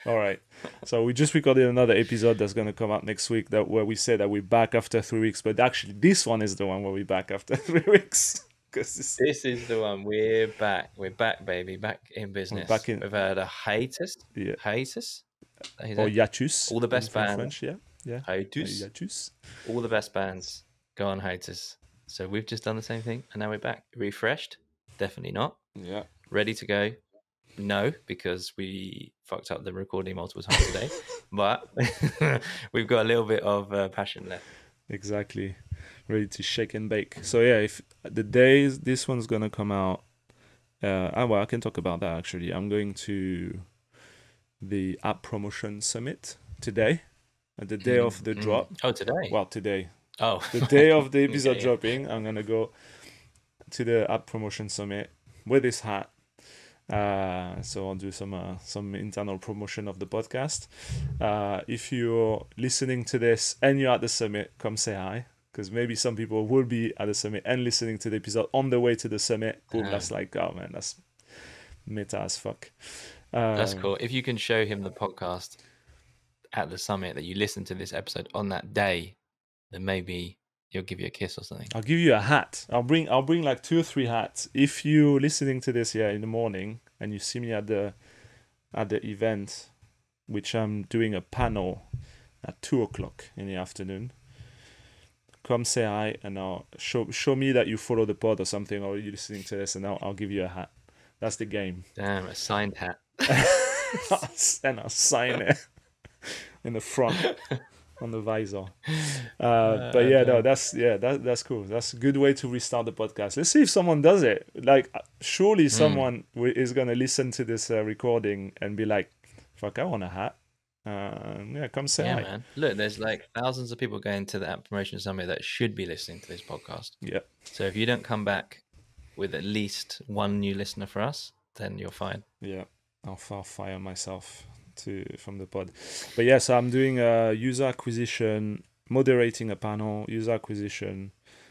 All right. So we just recorded another episode that's going to come out next week where we say that we're back after 3 weeks. But actually, this one is the one where we're back after 3 weeks. This is the one. We're back. We're back, baby. Back in business. Back in. We've had a hiatus. Yeah. Hiatus? Or hiatus. All the best from bands. French, yeah. Yeah. Hiatus. Hiatus. All the best bands go on hiatus. So we've just done the same thing, and now we're back. Refreshed? Definitely not. Yeah. Ready to go? No, because we fucked up the recording multiple times today. But we've got a little bit of passion left. Exactly. Ready to shake and bake. So yeah, if the days this one's gonna come out, well, I can talk about that actually. I'm going to the App Promotion Summit today, at the day of the drop. Oh, today? Well, today. Oh, the day of the episode dropping, I'm gonna go to the App Promotion Summit with this hat. So I'll do some internal promotion of the podcast. If you're listening to this and you're at the summit, come say hi, because maybe some people will be at the summit and listening to the episode on the way to the summit. Boom, that's like, oh man, that's meta as fuck. That's cool. If you can show him the podcast at the summit that you listen to this episode on that day, then maybe he'll give you a kiss or something. I'll give you a hat. I'll bring like 2 or 3 hats. If you're listening to this here in the morning and you see me at the event, which I'm doing a panel at 2:00 in the afternoon, come say hi and I'll show me that you follow the pod or something, or you're listening to this, and I'll give you a hat. That's the game. Damn, a signed hat. And I'll sign it in the front. On the visor. But yeah, no, that's cool. That's a good way to restart the podcast. Let's see if someone does it. Like, surely someone is going to listen to this recording and be like, fuck, I want a hat. Yeah, come say hi. Man. Look, there's like thousands of people going to the App Promotion Summit that should be listening to this podcast. Yeah. So if you don't come back with at least one new listener for us, then you're fine. Yeah, I'll fire myself from the pod. But yeah, so I'm doing a user acquisition, moderating a panel, user acquisition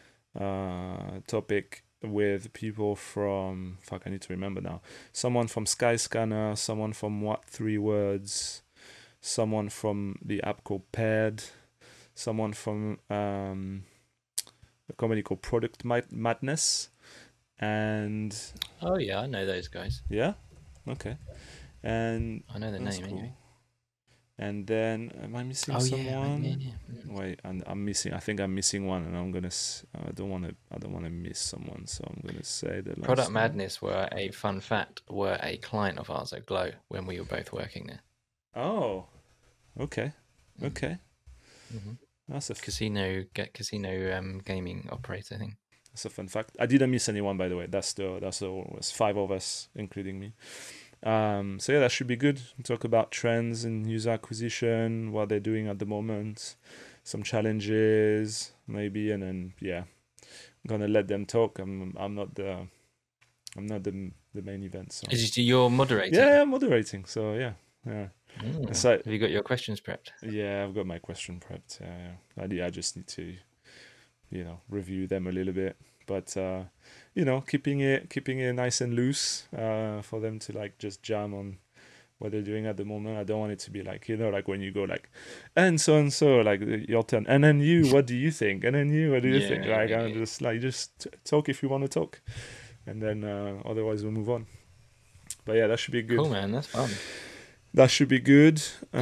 topic with people from, I need to remember now, someone from Skyscanner, someone from What 3 Words, someone from the app called Paired, someone from a company called Product Madness, and oh yeah, I know those guys. Yeah, okay. And I know the name anyway. And then, am I missing someone? Yeah. Wait, and I think I'm missing one, and I'm gonna. I don't want to miss someone, so I'm gonna say the last Product Madness were a client of ours at Glow when we were both working there. Oh, okay. Mm-hmm. That's a casino gaming operator thing. That's a fun fact. I didn't miss anyone, by the way. That's was 5 of us, including me. So yeah, that should be good. Talk about trends in user acquisition, what they're doing at the moment, some challenges maybe, and then I'm gonna let them talk. I'm not the main event. So you're moderating? Yeah, I'm moderating. So yeah. So have you got your questions prepped? Yeah, I've got my question prepped. I just need to, review them a little bit. But keeping it nice and loose for them to like just jam on what they're doing at the moment. I don't want it to be like, like when you go like, and so like your turn, and then you, what do you think? And then you, what do you think? Like, I'm just like, just talk if you want to talk, and then otherwise we'll move on. But yeah, that should be good. Cool, man. That's fun. That should be good.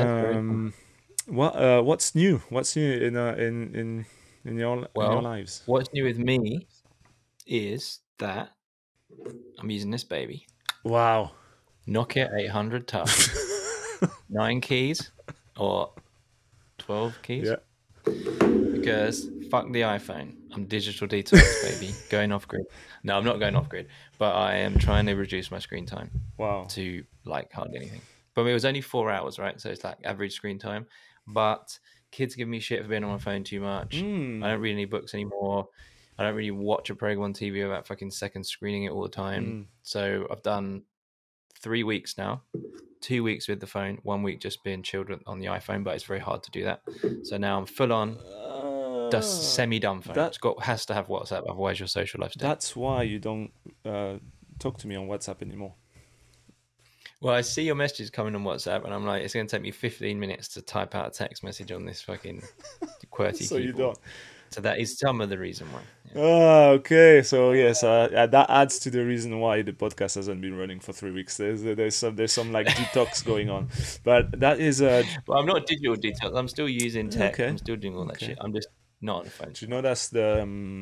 What's new? What's new in your lives? What's new with me is that I'm using this baby. Wow. Nokia 800 Touch. 9 keys or 12 keys. Yeah. Because fuck the iPhone. I'm digital detox, baby. Going off grid. No, I'm not going off grid, but I am trying to reduce my screen time. Wow. To like hardly anything. But it was only 4 hours, right? So it's like average screen time. But kids give me shit for being on my phone too much. I don't read any books anymore. I don't really watch a program on TV about fucking second screening it all the time. So I've done 3 weeks now, 2 weeks with the phone, 1 week just being chilled on the iPhone, but it's very hard to do that. So now I'm full on, semi-dumb phone. Has to have WhatsApp, otherwise your social life's dead. That's why you don't talk to me on WhatsApp anymore. Well, I see your messages coming on WhatsApp, and I'm like, it's going to take me 15 minutes to type out a text message on this fucking QWERTY So you keyboard. don't. So that is some of the reason why. Yeah. Ah, okay. So yes, that adds to the reason why the podcast hasn't been running for 3 weeks. There's some like detox going on, but that is Well, I'm not digital detox. I'm still using tech. okay. I'm still doing all that Okay. shit. I'm just not on the phone. Do you know that's the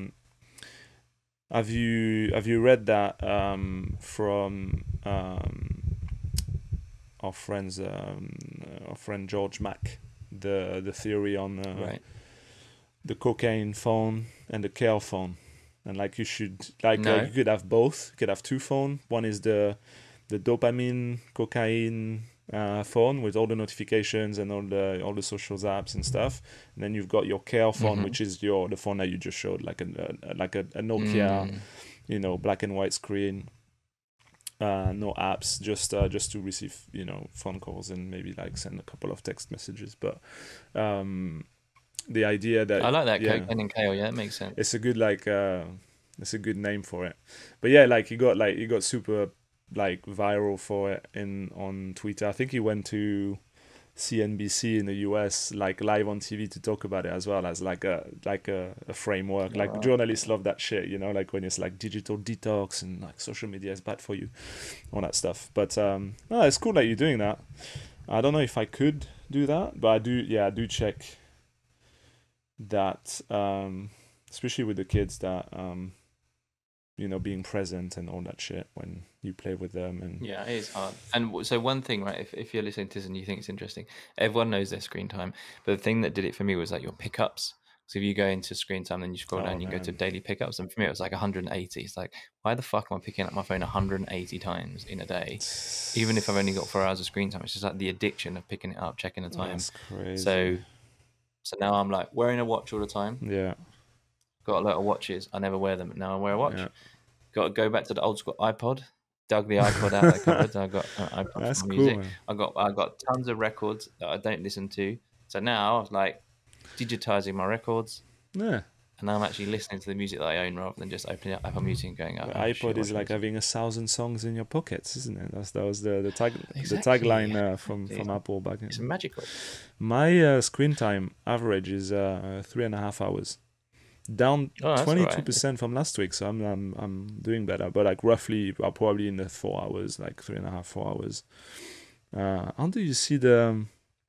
have you read that from our friend George Mack, the theory on Right. the cocaine phone and the care phone, and like you should like No. you could have both. You could have two phone. One is the dopamine cocaine phone with all the notifications and all the social apps and stuff. And then you've got your care phone, which is the phone that you just showed, like a Nokia, black and white screen. No apps, just to receive phone calls and maybe like send a couple of text messages. But the idea that I like that cocaine and kale. Yeah, it makes sense. it's a good it's a good name for it. But yeah, like he got super like viral for it on Twitter. I think he went to CNBC in the US, like live on TV to talk about it as well as like a framework. Like journalists love that shit, like when it's like digital detox and like social media is bad for you, all that stuff. But it's cool that you're doing that. I don't know if I could do that, but I do check that, especially with the kids, that being present and all that shit when you play with them. And yeah, it is hard. And so one thing, right, if you're listening to this and you think it's interesting, everyone knows their screen time, but the thing that did it for me was like your pickups. So if you go into screen time, then you scroll down, you go to daily pickups, and for me it was like 180. It's like, why the fuck am I picking up my phone 180 times in a day, even if I've only got 4 hours of screen time? It's just like the addiction of picking it up, checking the time. That's crazy. So now I'm like wearing a watch all the time. Yeah. Got a lot of watches. I never wear them. Now I wear a watch. Yeah. Got to go back to the old school iPod. Dug the iPod out of the cupboard. I got an iPod That's for cool, music. man. I got tons of records that I don't listen to. So now I was like digitizing my records. Yeah. And now I'm actually listening to the music that I own rather than just opening up Apple Music and going, the iPod is like having 1,000 songs in your pockets, isn't it? That was the tagline from Apple back then. It's magical. My screen time average is 3.5 hours, down 22% right. From last week. So I'm doing better, but like roughly I'm probably in the 4 hours, like 3.5, 4 hours. How do you see the?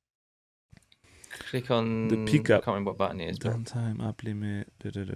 Click on the pickup. I can't remember what button it is. Downtime, app limit.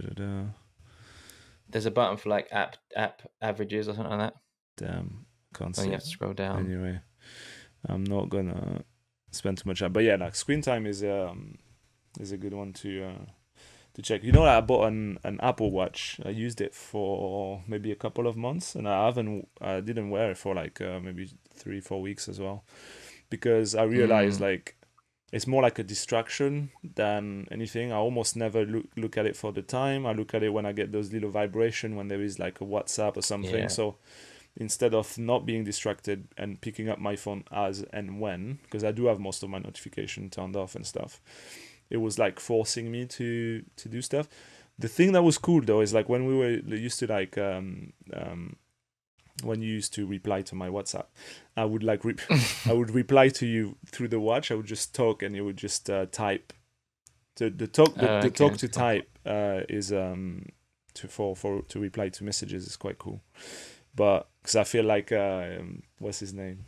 There's a button for like app averages or something like that. Damn, can't see. You have to scroll down. Anyway, I'm not gonna spend too much time. But yeah, like screen time is a good one to check. I bought an Apple Watch. I used it for maybe a couple of months, and I didn't wear it for like maybe 3-4 weeks as well, because I realized like it's more like a distraction than anything. I almost never look at it for the time. I look at it when I get those little vibration when there is like a WhatsApp or something. Yeah. So instead of not being distracted and picking up my phone as and when, because I do have most of my notification turned off and stuff, it was like forcing me to do stuff. The thing that was cool though is like when we were used to like when you used to reply to my WhatsApp, I would like I would reply to you through the watch. I would just talk and you would just type. The talk to type is to reply to messages is quite cool, but because I feel like what's his name,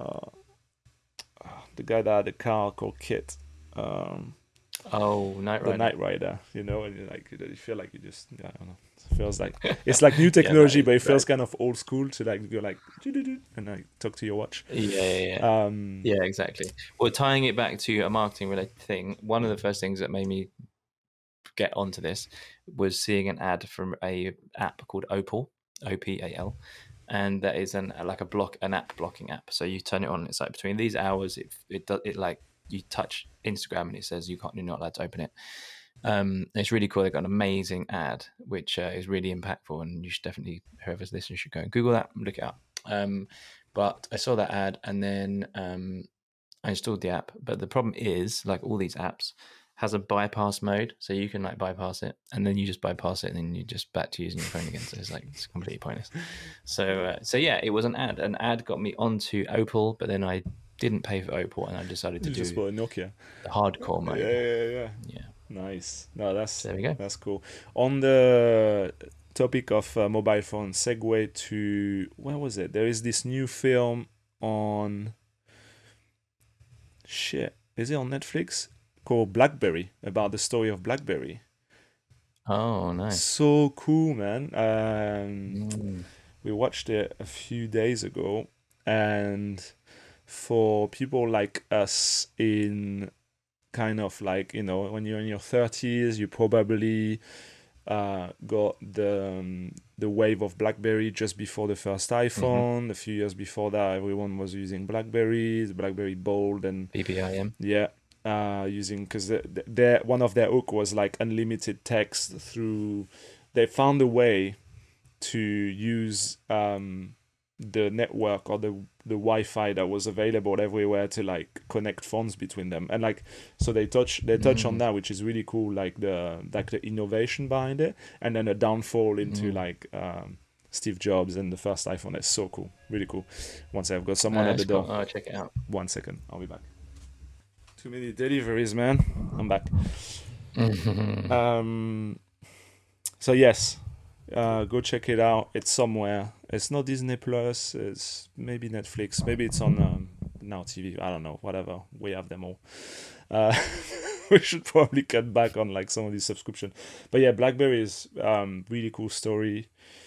the guy that had a car called Kit. Knight Rider. The Knight Rider, and you like you feel like you just I don't know. It feels like it's like new technology, but it feels kind of old school to like go like and like talk to your watch. Yeah. Yeah, exactly. Well, tying it back to a marketing related thing, one of the first things that made me get onto this was seeing an ad from a app called Opal, OPAL, and that is an app blocking app. So you turn it on, it's like between these hours, it like you touch Instagram and it says you're not allowed to open it. It's really cool. They've got an amazing ad which is really impactful, and you should definitely, whoever's listening should go and Google that and look it up. But I saw that ad and then I installed the app, but the problem is, like all these apps has a bypass mode, so you can like bypass it, and then you just bypass it, and then you just back to using your phone again. So it's completely pointless. So yeah, it was an ad. An ad got me onto Opal, but then I didn't pay for Opal, and I decided to You just do bought a Nokia. the hardcore Yeah, mode. yeah. Yeah. Nice. No, So there we go. that's cool. On the topic of mobile phone, segue to where was it? There is this new film on shit. Is it on Netflix? Called Blackberry, about the story of Blackberry. Oh, nice. So cool, man. Mm. We watched it a few days ago, and for people like us in kind of like, you know, when you're in your 30s, you probably got the wave of BlackBerry just before the first iPhone. A few years before that, everyone was using BlackBerries, BlackBerry Bold, and BBIM. yeah, using because one of their hook was like unlimited text through. They found a way to use the network or the Wi-Fi that was available everywhere to like connect phones between them, and like so they touch on that, which is really cool, like the innovation behind it, and then a downfall into like Steve Jobs and the first iPhone. That's so cool, really cool. Once I've got someone at the door. Cool. Oh, check it out. 1 second, I'll be back. Too many deliveries, man. I'm back. So yes, go check it out. It's somewhere. It's not Disney Plus. It's maybe Netflix. Maybe it's on Now TV. I don't know. Whatever. We have them all. We should probably cut back on like some of these subscription. But yeah, BlackBerry is really cool story.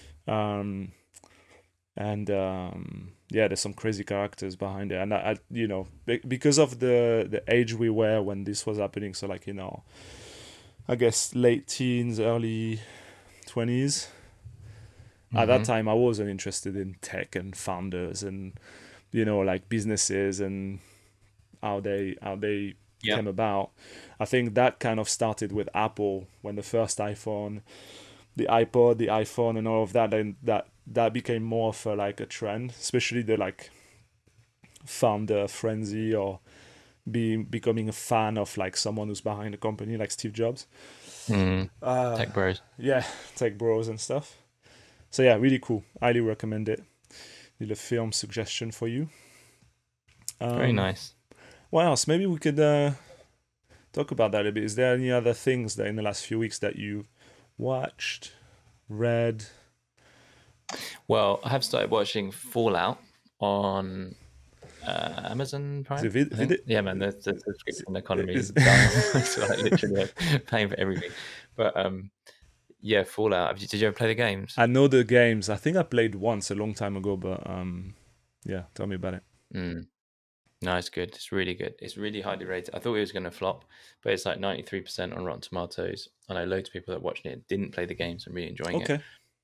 Yeah, there's some crazy characters behind it, and I you know, because of the age we were when this was happening, so like, you know, I guess late teens, early 20s. At that time, I wasn't interested in tech and founders and, you know, like businesses and how they came about. I think that kind of started with Apple when the first iPhone, the iPod, the iPhone, and all of that, and that became more of a, like a trend, especially the like founder frenzy or becoming a fan of like someone who's behind the company, like Steve Jobs. Tech bros. Yeah, tech bros and stuff. So yeah, really cool. Highly recommend it. Little film suggestion for you. Very nice. What else? Maybe we could talk about that a bit. Is there any other things that in the last few weeks that you watched, read? Well, I have started watching Fallout on Amazon Prime. Yeah, man, the subscription economy is down. It's like literally paying for everything. But yeah, Fallout. Did you ever play the games? I know the games. I think I played once a long time ago, but yeah, tell me about it. No, it's good. It's really good. It's really highly rated. I thought it was going to flop, but it's like 93% on Rotten Tomatoes. I know loads of people that watched it didn't play the games and really enjoying it.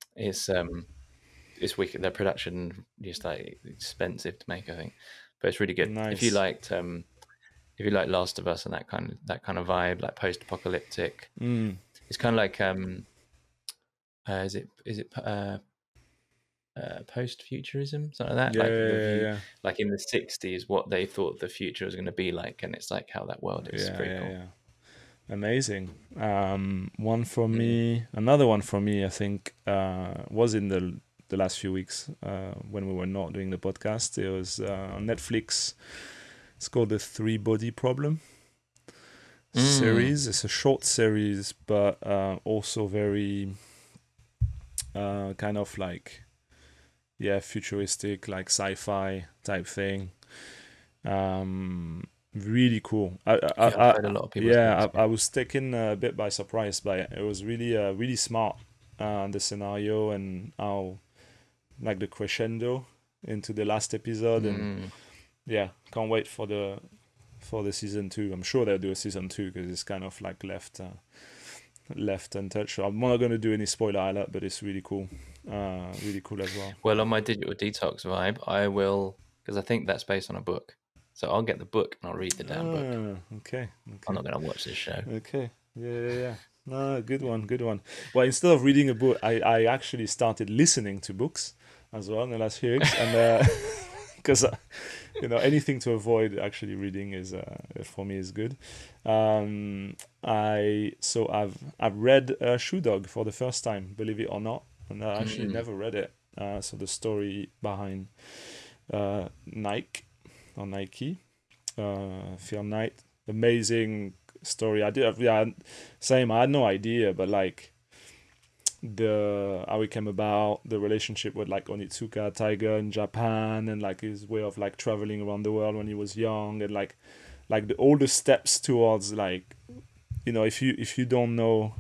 It's wicked. Their production is like expensive to make, I think, but it's really good. Nice. If you liked Last of Us and that kind of vibe, like post-apocalyptic, it's kind of like is it post-futurism, something like that? Yeah. Like in the 60s, what they thought the future was going to be like, and it's like how that world is. Pretty cool. Yeah. Amazing. One for me, another one for me, I think, was in the last few weeks when we were not doing the podcast. It was on Netflix. It's called The Three Body Problem series. It's a short series, but also very kind of like, yeah, futuristic, like sci-fi type thing. Really cool. I've heard a lot of people. I was taken a bit by surprise by it. It was really smart, the scenario and how, like, the crescendo into the last episode, and yeah, can't wait for the season 2. I'm sure they'll do a season 2 because it's kind of like left untouched. So I'm not going to do any spoiler alert, but it's really cool as well. Well, on my digital detox vibe, I will, because I think that's based on a book. So I'll get the book and I'll read the damn book. Okay. I'm not going to watch this show. Okay. Yeah. No, good one. Well, instead of reading a book, I actually started listening to books as well in the last few weeks, and because anything to avoid actually reading is for me is good. I've read Shoe Dog for the first time, believe it or not, and I actually Mm. never read it. So the story behind Nike or Nike, Phil Knight, amazing story. I did, yeah, same. I had no idea, but like the how it came about, the relationship with like Onitsuka Tiger in Japan, and like his way of like traveling around the world when he was young, and all the steps towards like if you don't know,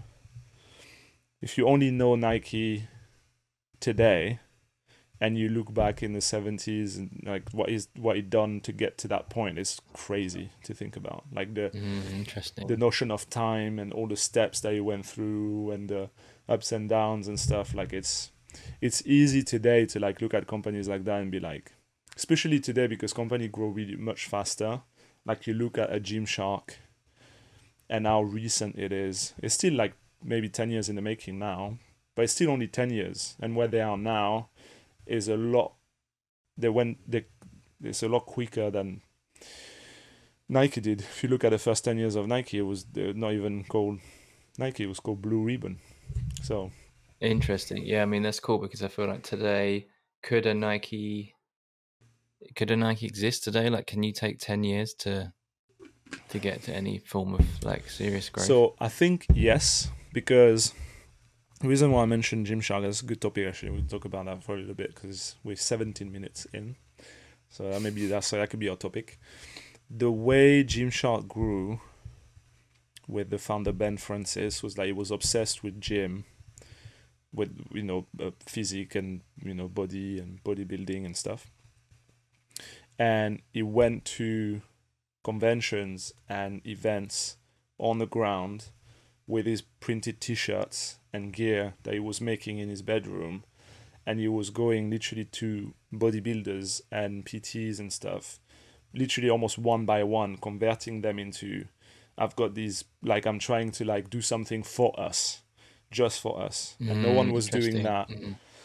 if you only know Nike today and you look back in the 70s and like what he done to get to that point is crazy to think about, like the Interesting. notion of time and all the steps that he went through and the ups and downs and stuff. Like it's easy today to like look at companies like that and be like, especially today because companies grow really much faster. Like you look at a Gymshark and how recent it is. It's still like maybe 10 years in the making now, but it's still only 10 years. And where they are now is a lot, it's a lot quicker than Nike did. If you look at the first 10 years of Nike, it was not even called Nike, it was called Blue Ribbon. So, Interesting. Yeah, I mean that's cool because I feel like today could a Nike could a Nike exist today? Like, can you take 10 years to get to any form of like serious growth? I think yes, because the reason why I mentioned Gymshark is a good topic actually. We'll talk about that for a little bit because we're 17 minutes in. So maybe that could be our topic. The way Gymshark grew with the founder Ben Francis was like he was obsessed with gym, with physique and body and bodybuilding and stuff. And he went to conventions and events on the ground with his printed t-shirts and gear that he was making in his bedroom, and he was going literally to bodybuilders and PTs and stuff, literally almost one by one, converting them into, I've got these, like I'm trying to like do something for us, just for us, and no one was doing Interesting. that.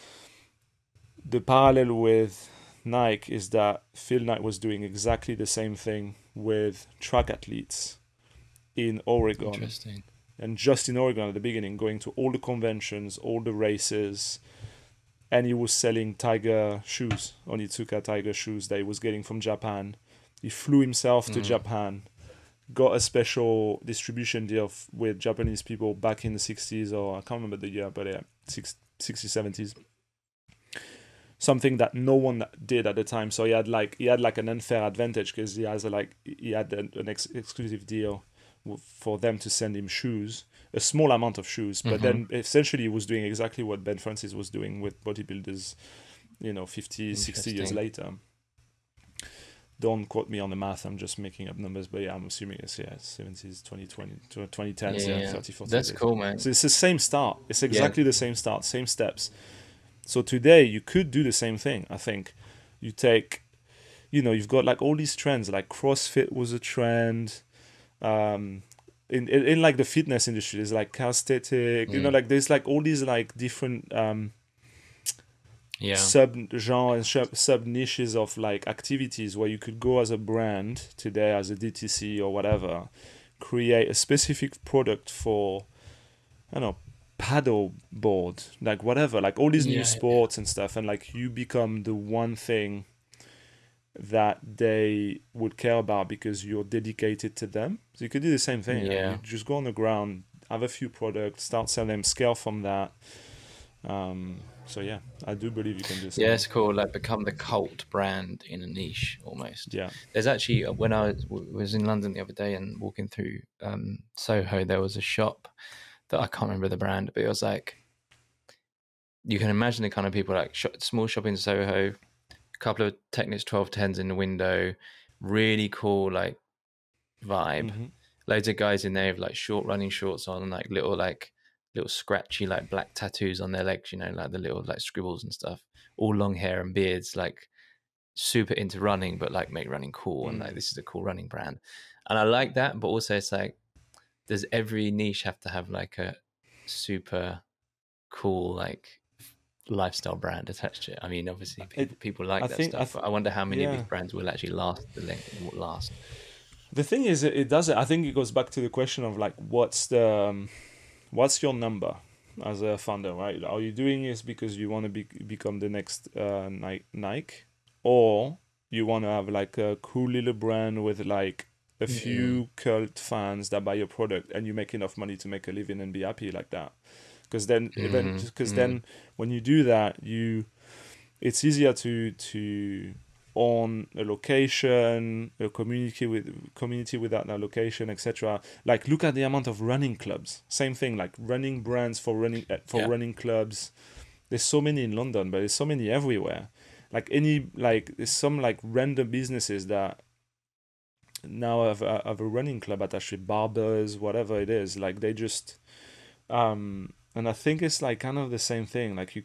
The parallel with Nike is that Phil Knight was doing exactly the same thing with track athletes in Oregon, Interesting. and just in Oregon at the beginning, going to all the conventions, all the races, and he was selling Tiger shoes, Onitsuka Tiger shoes that he was getting from Japan. He flew himself to Japan, got a special distribution deal with Japanese people back in the 60s, or I can't remember the year, but yeah, 60s, 70s. Something that no one did at the time. So he had like an unfair advantage because he had an exclusive deal for them to send him shoes, a small amount of shoes, but then essentially he was doing exactly what Ben Francis was doing with bodybuilders, 50, 60 years later. Don't quote me on the math, I'm just making up numbers, but yeah, I'm assuming it's 70s, 2020, 2010s, yeah, 30, 40 That's years. cool, man. So it's the same start. It's exactly the same start, same steps. So today you could do the same thing. I think you take, you've got like all these trends, like CrossFit was a trend. In like the fitness industry, there's like calisthenic, like there's like all these like different sub genres and sub niches of like activities where you could go as a brand today, as a DTC or whatever, create a specific product for, I don't know, paddle board, like whatever, like all these new sports and stuff, and like you become the one thing that they would care about because you're dedicated to them. So you could do the same thing. You just go on the ground, have a few products, start selling them, scale from that. So yeah, I do believe you can do something. Yeah, it's cool. Like become the cult brand in a niche almost. Yeah. There's actually when I was in London the other day and walking through Soho, there was a shop that I can't remember the brand, but it was like you can imagine the kind of people like small shop in Soho, a couple of Technics 1210s in the window, really cool like vibe. Loads of guys in there with like short running shorts on, like little scratchy like black tattoos on their legs, like the little like scribbles and stuff. All long hair and beards, like super into running, but like make running cool and like this is a cool running brand. And I like that, but also it's like, does every niche have to have like a super cool like lifestyle brand attached to it. I mean, obviously It, people like I that think, stuff, but I wonder how many of these yeah. brands will actually last. The thing is, it doesn't. I think it goes back to the question of like, what's your number as a founder, right? Are you doing this because you want to become the next Nike, or you want to have like a cool little brand with like a Mm. few cult fans that buy your product, and you make enough money to make a living and be happy like that? Because then, Mm. when you do that, it's easier to own a location, a community without a location, etc. Like look at the amount of running clubs. Same thing, like running brands for Yeah. running clubs. There's so many in London, but there's so many everywhere. There's some like random businesses that now have a running club attached with barbers, whatever it is. Like they just and I think it's like kind of the same thing. Like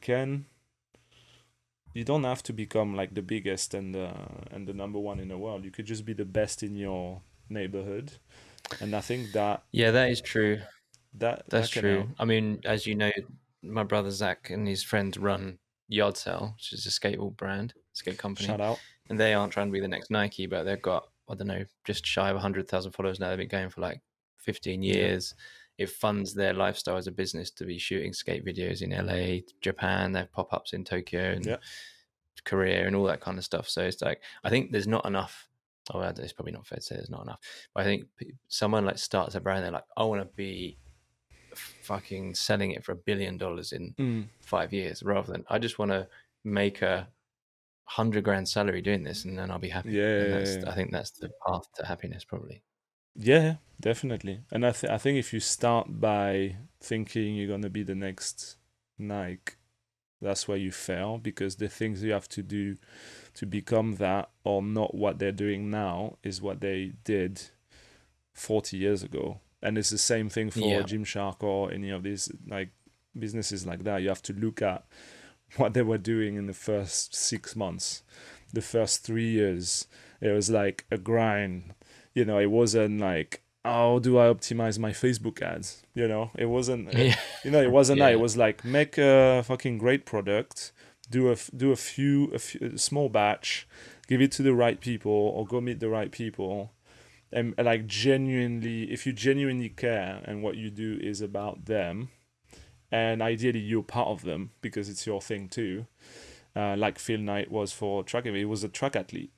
you don't have to become like the biggest and the number one in the world. You could just be the best in your neighborhood, and I think Yeah, that is true. That's that can true. help. I mean, as you know, my brother Zach and his friends run Yard Sale, which is a skateboard brand, skate company, Shout out. and they aren't trying to be the next Nike, but they've got, I don't know, just shy of 100,000 followers now. They've been going for like 15 Yeah, years. It funds their lifestyle as a business to be shooting skate videos in LA, Japan. They have pop ups in Tokyo and yeah, Korea and all that kind of stuff. So it's like, I think there's not enough. Oh, it's probably not fair to say there's not enough, but I think someone like starts a brand, they're like, I want to be fucking selling it for $1 billion in mm. 5 years, rather than I just want to make 100 grand salary doing this and then I'll be happy. And Yeah, I think that's the path to happiness, probably. yeah, definitely. And I think if you start by thinking you're gonna be the next Nike, that's where you fail, because the things you have to do to become that or not what they're doing now is what they did 40 years ago. And it's the same thing for Yeah. Gymshark or any of these like businesses like that. You have to look at what they were doing in the first 6 months, the first 3 years. It was like a grind. It wasn't like, how do I optimize my Facebook ads? It wasn't. Yeah. It wasn't that. It Yeah. was like make a fucking great product, do a few a small batch, give it to the right people or go meet the right people, and like genuinely, if you genuinely care and what you do is about them, and ideally you're part of them because it's your thing too. Like Phil Knight was for track. He was a track athlete,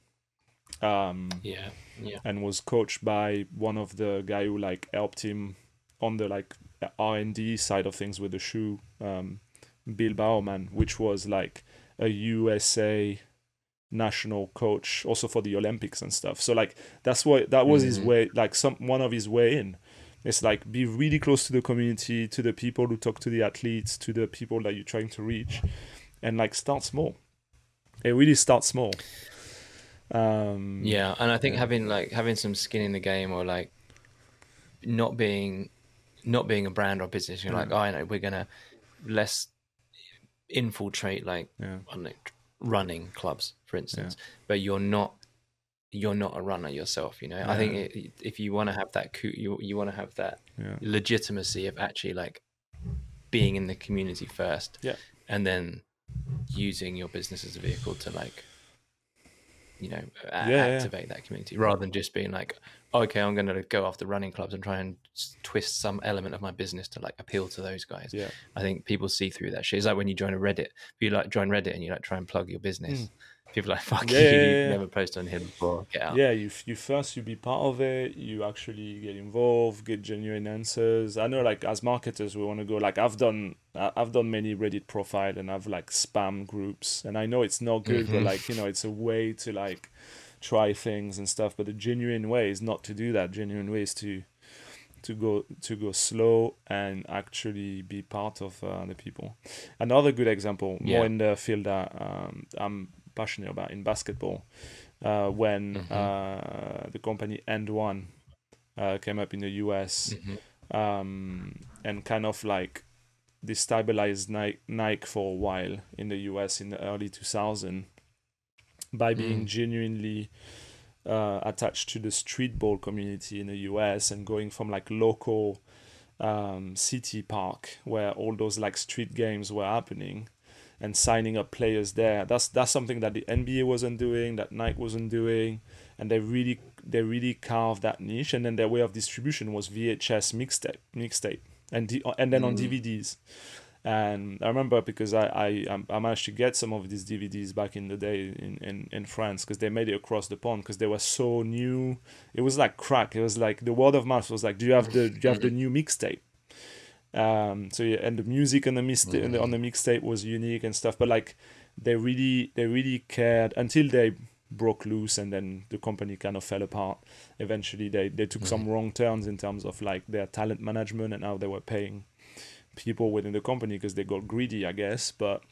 Yeah. Yeah. and was coached by one of the guy who like helped him on the like R&D side of things with the shoe, Bill Bauerman, which was like a USA national coach also for the Olympics and stuff. So like that was his Hmm. way, like one of his way in. It's like be really close to the community, to the people who talk to the athletes, to the people that you're trying to reach, and like start small. It really starts small. Yeah. And I think Yeah. having some skin in the game, or like not being a brand or business, you're like, Yeah. oh, I know we're gonna less infiltrate like, Yeah. I don't know, running clubs, for Yeah. instance, but you're not a runner yourself. I think Yeah. if you want to have that you want to have that Yeah. legitimacy of actually like being in the community first, Yeah. and then using your business as a vehicle to like, Yeah. activate that community, rather than just being like, okay, I'm going to go after running clubs and try and twist some element of my business to like appeal to those guys. Yeah. I think people see through that shit. It's like when you join a Reddit, if you like join Reddit and you like try and plug your business, Mm. people are like, fuck Yeah. you, Yeah. you've Yeah. never posted on here before, get out. Yeah, you first you be part of it, you actually get involved, get genuine answers. I know like as marketers we want to go like I've done many Reddit profile and I've like spam groups, and I know it's not good, but Hmm. like it's a way to like try things and stuff, but the genuine way is not to do that. Genuine way is to go slow and actually be part of the people. Another good example, more Yeah. in the field that I'm passionate about, in basketball, when Hmm. the company End One came up in the US, Hmm. and kind of like destabilized Nike for a while in the US in the early 2000s by being Mm. genuinely attached to the streetball community in the US and going from like local city park where all those like street games were happening and signing up players there. That's something that the NBA wasn't doing, that Nike wasn't doing, and they really carved that niche. And then their way of distribution was VHS mixtape, and then on DVDs. And I remember because I managed to get some of these DVDs back in the day in France, because they made it across the pond, because they were so new. It was like crack. It was like the word of mouth was like, do you have the new mixtape? So yeah, and the music on the mixtape was unique and stuff. But like they really cared until they broke loose, and then the company kind of fell apart. Eventually, they took some wrong turns in terms of like their talent management and how they were paying people within the company, because they got greedy, I guess. But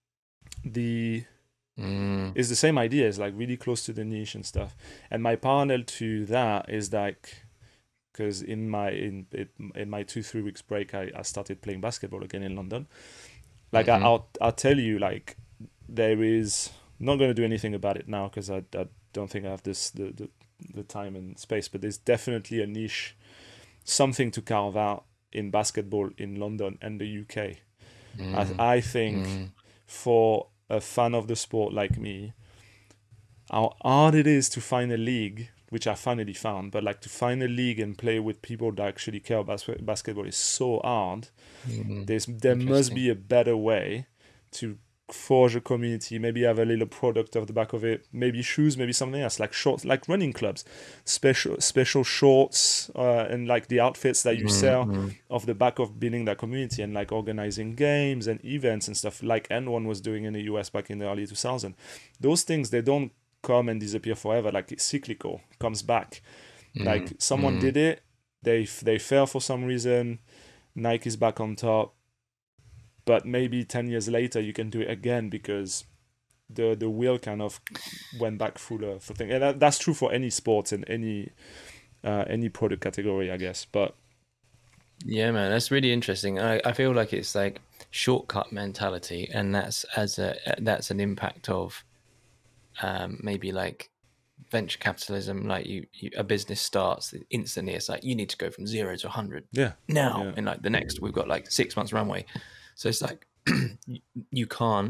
it's the same idea. It's like really close to the niche and stuff. And my parallel to that is like, because in my 2-3 weeks break, I started playing basketball again in London. Like I'll tell you, like there is, not going to do anything about it now because I don't think I have the time and space, but there's definitely a niche, something to carve out in basketball in London and the UK. I think for a fan of the sport like me, how hard it is to find a league, which I finally found, but like to find a league and play with people that actually care about basketball is so hard. There must be a better way to forge a community, maybe have a little product off the back of it, maybe shoes, maybe something else, like shorts, like running clubs, special shorts, and like the outfits that you sell off the back of building that community, and like organizing games and events and stuff like N1 was doing in the US back in the early 2000s. Those things, they don't come and disappear forever. Like it's cyclical, it comes back. Like someone did it, they fell for some reason, Nike is back on top, but maybe 10 years later you can do it again because the wheel kind of went back full thing. And that's true for any sports and any product category, I guess. But yeah, man, that's really interesting. I feel like it's like shortcut mentality, and that's an impact of maybe like venture capitalism. Like a business starts instantly, it's like you need to go from 0 to 100 now, and like the next we've got like 6 months runway. So it's like you can't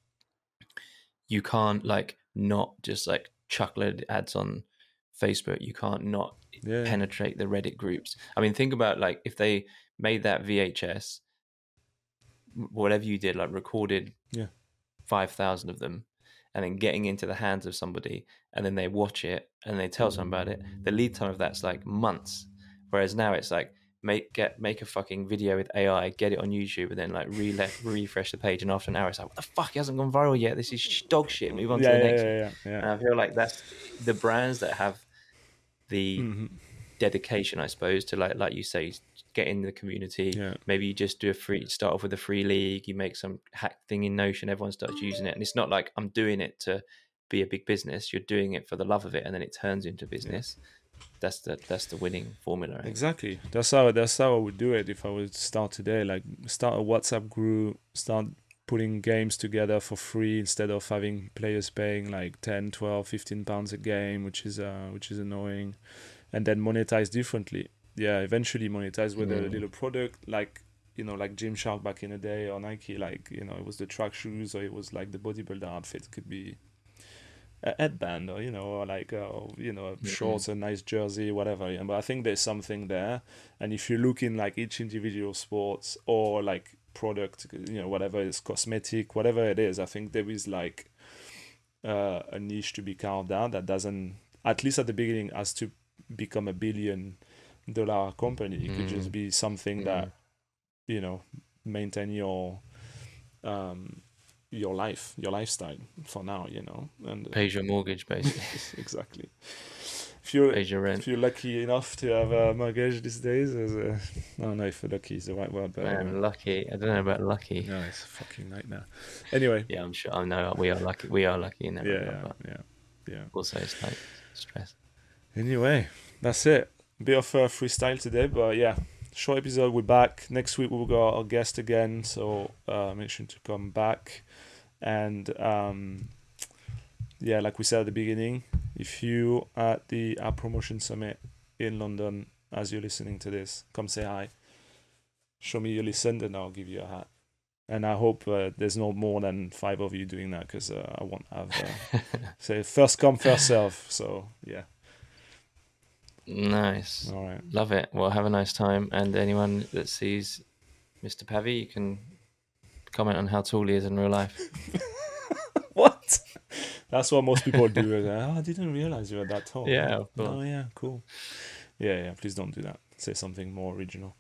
like not just like chuck ads on Facebook. You can't not penetrate the Reddit groups. I mean, think about like if they made that VHS, whatever you did, like recorded 5,000 of them, and then getting into the hands of somebody, and then they watch it and they tell someone about it. The lead time of that's like months, whereas now it's like make a fucking video with AI, get it on YouTube, and then like refresh the page, and after an hour it's like, what the fuck, it hasn't gone viral yet, this is dog shit, move on to the next one. And I feel like that's the brands that have the dedication, I suppose, to like you say, get in the community. Maybe you just start off with a free league, you make some hack thing in Notion, everyone starts using it, and it's not like I'm doing it to be a big business, you're doing it for the love of it, and then it turns into business. That's the winning formula, right? Exactly. That's how I would do it if I would start today. Like start a WhatsApp group, start putting games together for free instead of having players paying like 10, 12, 15 pounds a game, which is annoying, and then monetize differently. Eventually monetize with a little product, like like Gymshark back in the day, or Nike, like it was the track shoes, or it was like the bodybuilder outfit. It could be a headband, or or like shorts, a nice jersey, whatever. But I think there's something there, and if you look in like each individual sports or like product, whatever it's cosmetic, whatever it is, I think there is like a niche to be carved out that doesn't, at least at the beginning, has to become $1 billion company. It could just be something that maintain your lifestyle for now, and pays your mortgage basically. Exactly. Pays your rent. If you're lucky enough to have a mortgage these days, I don't know if lucky is the right word, but man, lucky. I don't know about lucky. No, it's a fucking nightmare. Anyway. Yeah, I'm sure. I know we are lucky. We are lucky in that regard. Yeah. Also, it's like stress. Anyway, that's it. A bit of freestyle today, but yeah. Short episode. We're back next week. We'll got our guest again, so make sure to come back. And like we said at the beginning, if you at the App Promotion Summit in London as you're listening to this, come say hi. Show me you listened, and I'll give you a hat. And I hope there's no more than 5 of you doing that, because I won't have say first come first serve. So yeah. Nice. All right. Love it. Well, have a nice time. And anyone that sees Mr. Pavy, you can comment on how tall he is in real life. What? That's what most people do. I didn't realize you were that tall. Yeah, of course. Oh yeah, cool. Yeah. Please don't do that. Say something more original.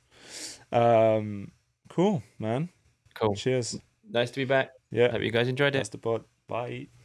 Cool, man. Cool. Cheers. Nice to be back. Yeah. Hope you guys enjoyed it. That's the pod. Bye.